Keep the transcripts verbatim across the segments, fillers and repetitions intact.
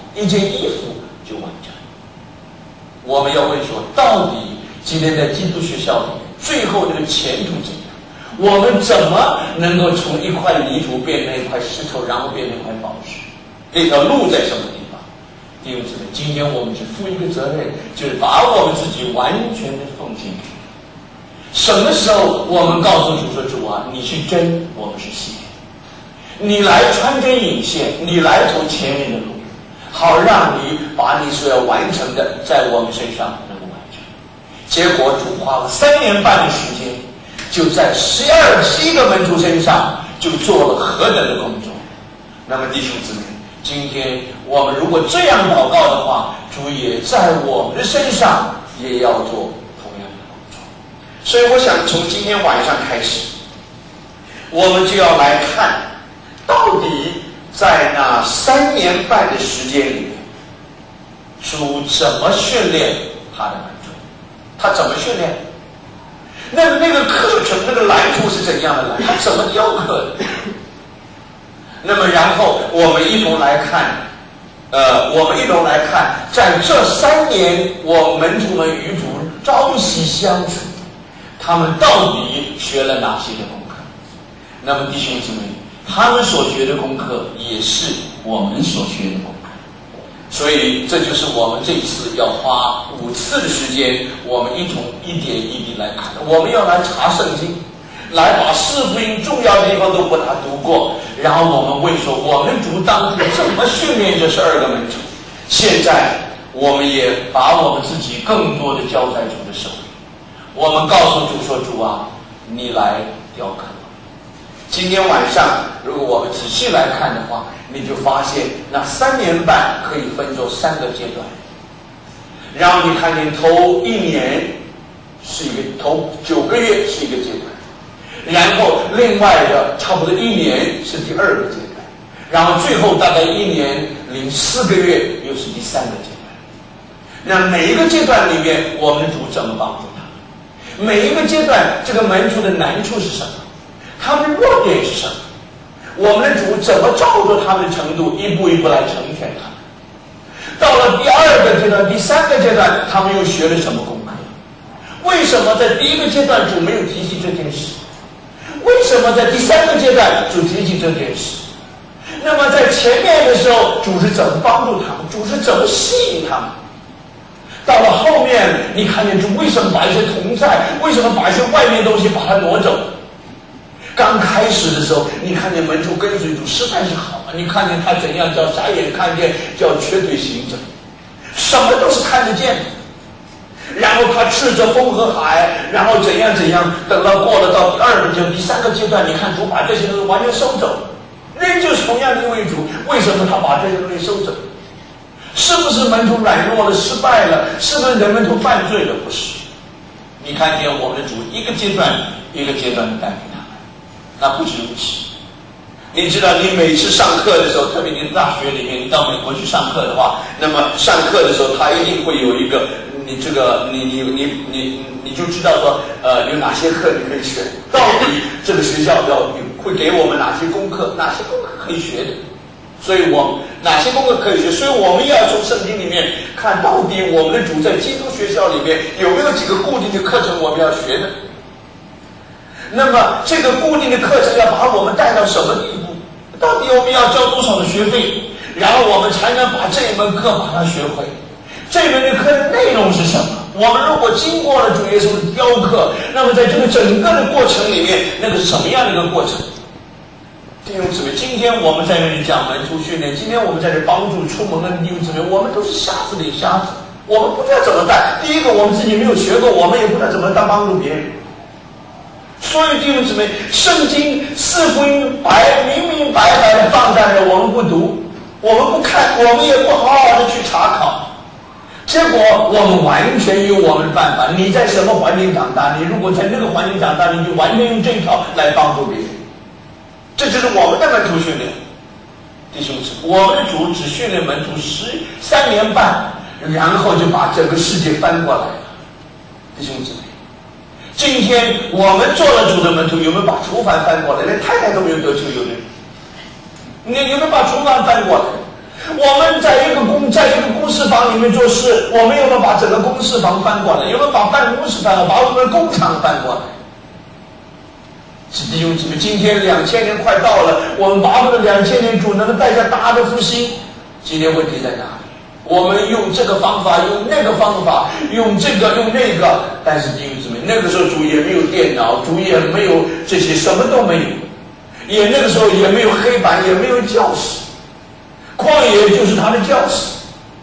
一件衣服就完成。我们要问说，到底今天在基督学校里面，最后这个前途怎样？我们怎么能够从一块泥土变成一块石头，然后变成一块宝石？这条路在什么地方？弟兄姊妹，今天我们只负一个责任，就是把我们自己完全的奉献给主。什么时候我们告诉主说，主啊，你是针，我们是线，你来穿针引线，你来走前面的路，好让你把你所要完成的在我们身上能够完成。结果主花了三年半的时间，就在十二七个门徒身上就做了何等的工作。那么弟兄姊妹，今天我们如果这样祷告的话，主也在我们的身上也要做同样的工作。所以我想从今天晚上开始，我们就要来看到底在那三年半的时间里面，主怎么训练他的门徒，他怎么训练，那那个课程那个蓝图是怎样的蓝，他怎么雕刻的。那么然后我们一同来看呃，我们一同来看在这三年我门徒们与主朝夕相处，他们到底学了哪些的功课。那么弟兄姊妹，他们所学的功课也是我们所学的功课。所以这就是我们这一次要花五次的时间，我们一同一点一滴来看。我们要来查圣经，来把四福音重要的地方都把它读过，然后我们问说，我们主当初怎么训练这十二个门徒？现在我们也把我们自己更多的交在主的手里。我们告诉主说，主啊，你来雕刻。今天晚上如果我们仔细来看的话，你就发现那三年半可以分作三个阶段。然后你看见头一年是一个，头九个月是一个阶段，然后另外的差不多一年是第二个阶段，然后最后大概一年零四个月又是第三个阶段。那每一个阶段里面，我们的主怎么帮助他们？每一个阶段这个门徒的难处是什么？他们的弱点是什么？我们的主怎么照着他们的程度一步一步来成全他们？到了第二个阶段第三个阶段，他们又学了什么功课？为什么在第一个阶段主没有提起这件事？为什么在第三个阶段主提起这件事？那么在前面的时候主是怎么帮助他们？主是怎么吸引他们？到了后面你看见主为什么把一些同在，为什么把一些外面的东西把它挪走？刚开始的时候，你看见门徒跟随主实在是好啊！你看见他怎样叫傻眼看见，叫瘸腿行走，什么都是看得见的。然后他斥责风和海，然后怎样怎样。等到过了到第二个阶段、第三个阶段，你看主把这些东西完全收走，仍旧是同样的一位主。为什么他把这些东西收走？是不是门徒软弱了、失败了？是不是人们都犯罪了？不是。你看见我们的主一个阶段一个阶段的带领他们。那不止如此，你知道你每次上课的时候，特别你大学里面，你到美国去上课的话，那么上课的时候他一定会有一个你这个你你你你你就知道说呃有哪些课你可以选，到底这个学校要会给我们哪些功课，哪些功课可以学的。所以我哪些功课可以学，所以我们要从圣经里面看到底我们的主在基督学校里面有没有几个固定的课程我们要学的。那么这个固定的课程要把我们带到什么地步？到底我们要交多少的学费，然后我们才能把这一门课把它学会？这门的课的内容是什么？我们如果经过了主耶稣的雕刻，那么在这个整个的过程里面，那个是什么样的一个过程？弟兄姊妹，今天我们在这里讲门徒训练，今天我们在这帮助出门的弟兄姊妹，我们都是瞎子里瞎子，我们不知道怎么带。第一个，我们自己没有学过，我们也不知道怎么当帮助别人。所以弟兄姊妹，圣经四福音白明明白白的放在这，我们不读，我们不看，我们也不好好的去查考，结果我们完全有我们的办法。你在什么环境长大，你如果在那个环境长大，你就完全用这一套来帮助别人。这就是我们的门徒训练。弟兄姊妹，我们的主只训练门徒十三年半，然后就把整个世界翻过来了。弟兄姊妹，今天我们做了主的门徒，有没有把厨房翻过来？连太太都没有得救，有没有？你有没有把厨房翻过来？我们在一个工们在这个公事房里面做事，我们有没有把整个公事房翻过来？有没有把办公室翻过来？把我们的工厂翻过来？是弟兄姊妹，今天两千年快到了，我们巴不得两千年主能够带下大的复兴。今天问题在哪里？我们用这个方法，用那个方法，用这个用那个，但是弟兄姊妹，那个时候主也没有电脑，主也没有这些，什么都没有，也那个时候也没有黑板，也没有教室，旷野就是他的教室，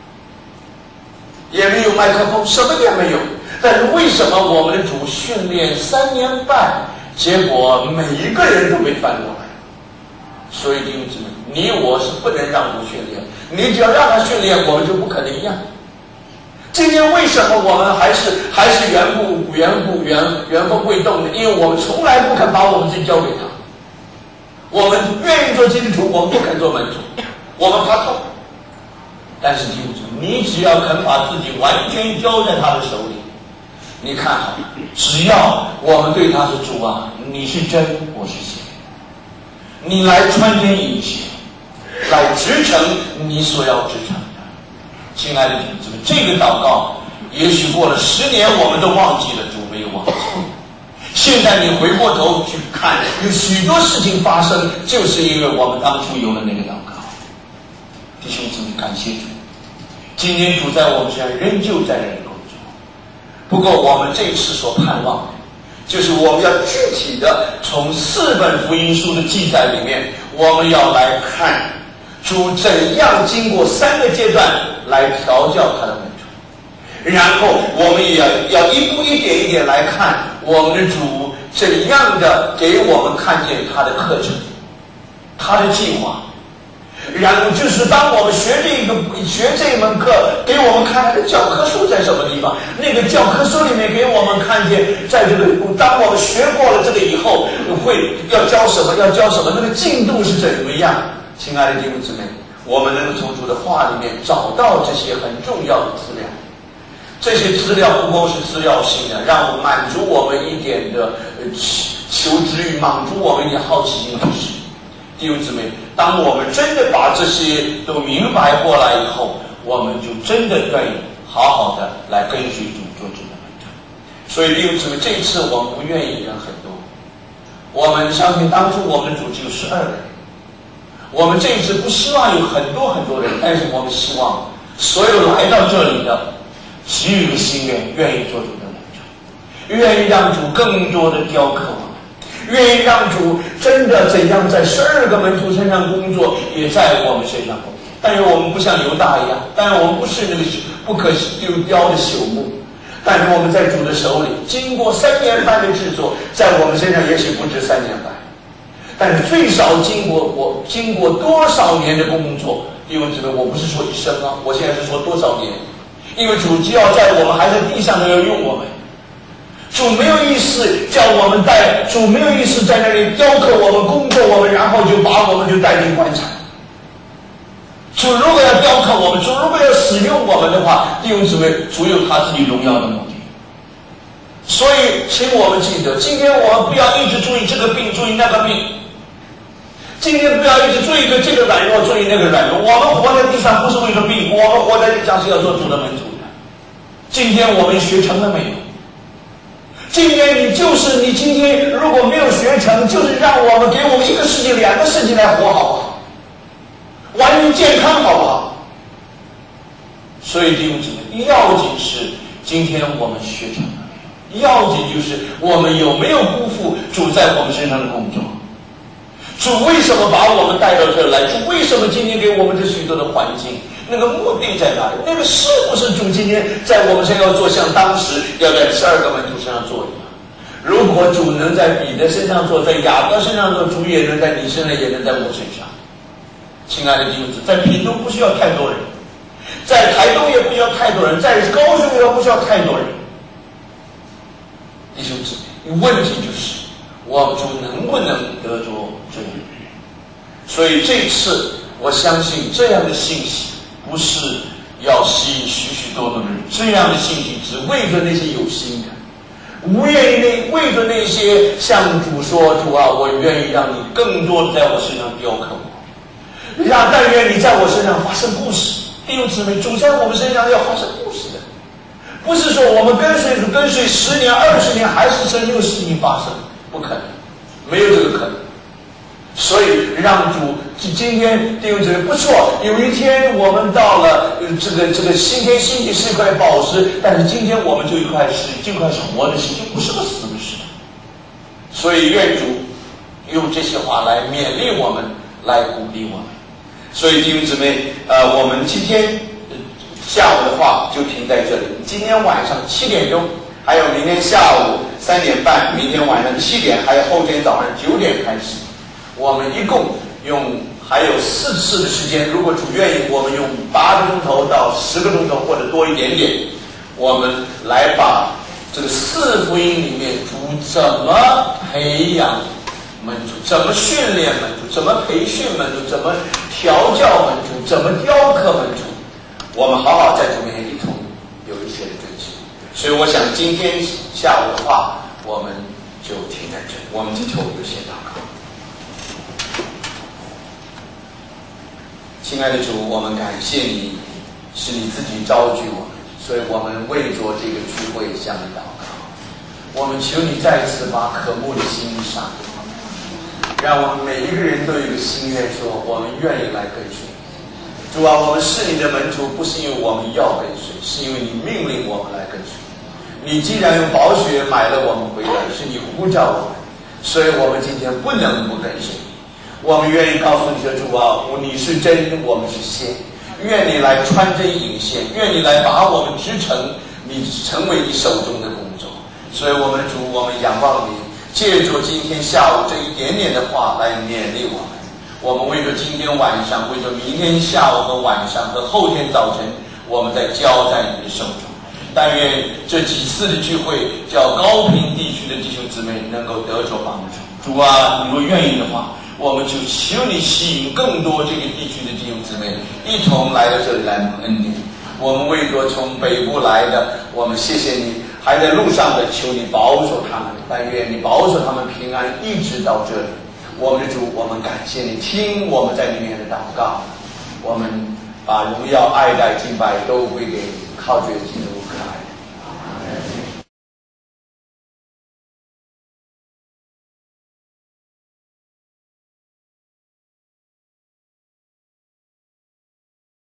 也没有麦克风，什么也没有。但是为什么我们的主训练三年半，结果每一个人都被翻过来？所以弟兄姊妹，你我是不能让主训练，你只要让他训练，我们就不可能一样。今天为什么我们还是还是原不原不原原封未动的？因为我们从来不肯把我们自己交给他。我们愿意做基督徒，我们不肯做门徒，我们怕痛。但是弟兄姊妹，你只要肯把自己完全交在他的手里，你看好了，只要我们对他是主啊，你是真，我是邪，你来穿针引线，来支撑你所要支撑的。亲爱的弟兄姊妹，这个祷告也许过了十年我们都忘记了，主没有忘记。现在你回过头去看，有许多事情发生，就是因为我们当初有了那个祷告。弟兄姊妹，感谢主，今天主在我们身上仍旧在这里工作。不过我们这次所盼望的，就是我们要具体的从四本福音书的记载里面，我们要来看主怎样经过三个阶段来调教他的门徒，然后我们也要要一步一点一点来看我们的主怎样的给我们看见他的课程，他的计划。然后就是当我们学这个学这门课，给我们看他的教科书在什么地方，那个教科书里面给我们看见，在这个当我们学过了这个以后，会要教什么，要教什么，那个进度是怎么样。亲爱的弟兄姊妹，我们能够从主的话里面找到这些很重要的资料。这些资料不光是资料性的，让我满足我们一点的求知欲，满足我们一点好奇心就是。弟兄姊妹，当我们真的把这些都明白过来以后，我们就真的愿意好好的来跟随主做主的门徒。所以弟兄姊妹，这一次我们不愿意人很多，我们相信当初我们的主只有十二个人，我们这一次不希望有很多很多人，但是我们希望所有来到这里的只有一个心愿，愿意做主的门徒，愿意让主更多的雕刻我们，愿意让主真的怎样在十二个门徒身上工作，也在我们身上工作。但是我们不像犹大一样，但是我们不是那个不可丢雕的朽木，但是我们在主的手里，经过三年半的制作，在我们身上也许不止三年半，但是最少经过我经过多少年的工作。因为这个我不是说一生啊，我现在是说多少年，因为主只要在我们还在地上都要用我们。主没有意思叫我们带，主没有意思在那里雕刻我们、工作我们，然后就把我们就带进棺材。主如果要雕刻我们，主如果要使用我们的话，弟兄姊妹，主有他自己荣耀的目的。所以请我们记得，今天我们不要一直注意这个病，注意那个病，今天不要一直注意这个软弱，注意那个软弱。我们活在地上不是为了病，我们活在地上是要做主的门徒的。今天我们学成了没有？今天你就是你今天如果没有学成，就是让我们给我们一个世界两个世界来活好不好？完全健康好不好？所以弟兄姊妹，要紧是今天我们学成了没有，要紧就是我们有没有辜负主在我们身上的工作。主为什么把我们带到这来？主为什么今天给我们这许多的环境？那个目的在哪里？那个是不是主今天在我们身上要做，像当时要在十二个门徒身上做一样？如果主能在彼得身上做，在雅各身上做，主也能在你身上，也能在我身上。亲爱的弟兄姊妹，在屏东不需要太多人，在台东也不需要太多人，在高雄也不需要太多人。弟兄姊妹，问题就是我们主能不能得着这样？所以这次我相信这样的信息不是要吸引许许多多的人，这样的信息只为着那些有心的，无愿意那为着那些向主说，主啊，我愿意让你更多的在我身上雕刻我，让但愿你在我身上发生故事， 弟兄姊妹，主在我们身上要发生故事的，不是说我们跟随主跟随十年二十年还是神有事情发生，不可能，没有这个可能。所以让主今天弟兄姊妹不错，有一天我们到了这个这个新天新地是一块宝石，但是今天我们就一块石，这块是活的石，就不是个死的石。所以愿主用这些话来勉励我们，来鼓励我们。所以弟兄姊妹，呃，我们今天下午的话就停在这里。今天晚上七点钟，还有明天下午三点半，明天晚上七点，还有后天早上九点开始。我们一共用还有四次的时间，如果主愿意，我们用八个钟头到十个钟头或者多一点点，我们来把这个四福音里面主怎么培养门徒，怎么训练门徒，怎么培训门徒，怎么调教门徒，怎么雕刻门徒，我们好好在主面前一同有一些的追求。所以我想今天下午的话，我们就停在这里，我们低头有些祷告。亲爱的主，我们感谢你，是你自己召聚我们，所以我们为着这个聚会向你祷告。我们求你再次把渴慕的心上，让我们每一个人都有一个心愿，说我们愿意来跟随你。主啊，我们是你的门徒，不是因为我们要跟随，是因为你命令我们来跟随。你既然用宝血买了我们回来，是你呼召我们，所以我们今天不能不跟随你。我们愿意告诉你的主啊，你是真，我们是仙，愿你来穿针引线，愿你来把我们织成你成为你手中的工作。所以我们主，我们仰望你，借着今天下午这一点点的话来勉励我们。我们为着今天晚上，为着明天下午和晚上和后天早晨，我们在交在你的手中。但愿这几次的聚会，叫高平地区的弟兄姊妹能够得着帮助。主啊，你若愿意的话，我们就求你吸引更多这个地区的弟兄姊妹一同来到这里来蒙恩典。我们为着从北部来的，我们谢谢你，还在路上的，求你保守他们，但愿你保守他们平安一直到这里。我们的主，我们感谢你，听我们在里面的祷告，我们把荣耀、爱戴、敬拜都归给你，靠着基督。